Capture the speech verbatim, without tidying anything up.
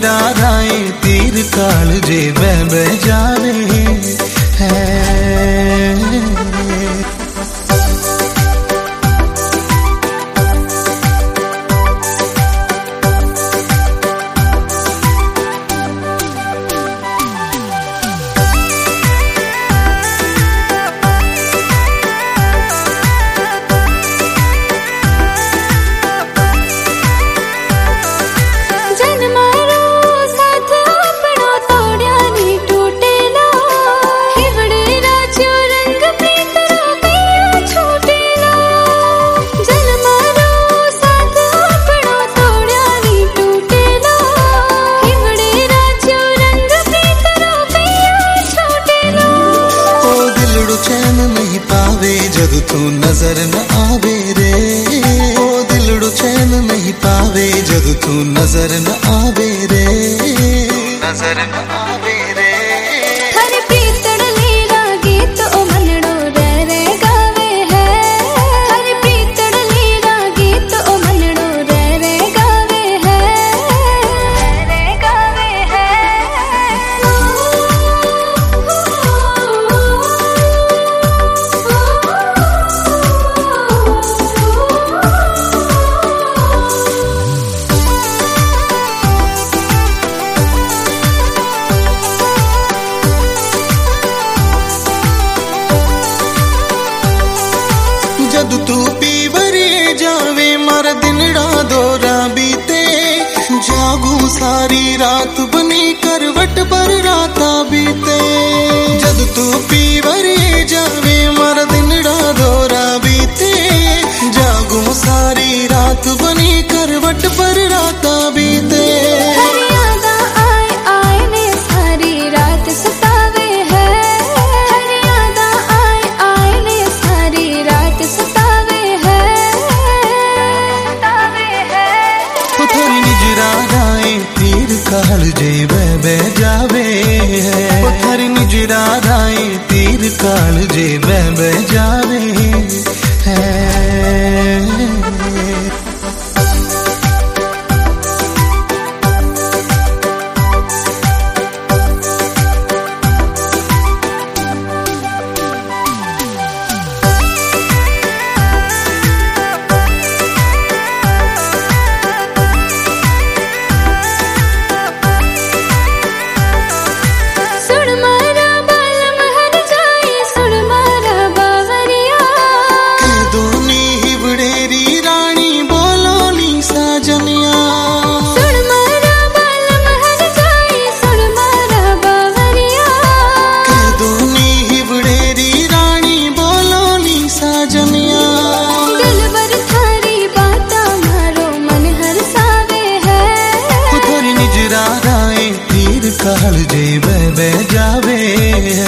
निजरा राए तीर काल जे बह बह जावे है। जद तू नजर न आवे रे ओ दिलड़ू चैन नहीं पावे जद तू नजर न आवे रे नजर न आवे रे। हर प्रीतड़ लीला गीत ओ मनड़ो रे रे गावे है। हर प्रीतड़ लीला गीत ओ मनड़ो रे रे गावे है रे गावे है। जद तू पीवरे जावे मर दिनड़ा दौरा बीते जागू सारी रात बनी करवट पर राता बीते। जद तू पीवरे जावे मर दिनड़ा दौरा बीते जागू सारी रात बनी करवट पर राता बीते। तीर काल जे बह बह जावे है पत्थर निजरा राए तीर काल जे बह बह जावे है। काल जे बह बह जावे